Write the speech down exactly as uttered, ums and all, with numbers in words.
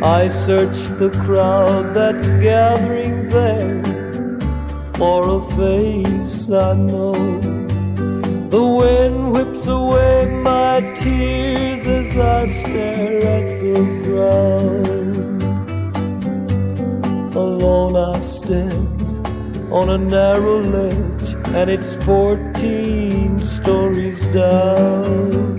I search the crowd that's gathering there for a face I know. The wind whips away my tears as I stare at the ground. Alone I stand on a narrow ledge, and it's fourteen stories down.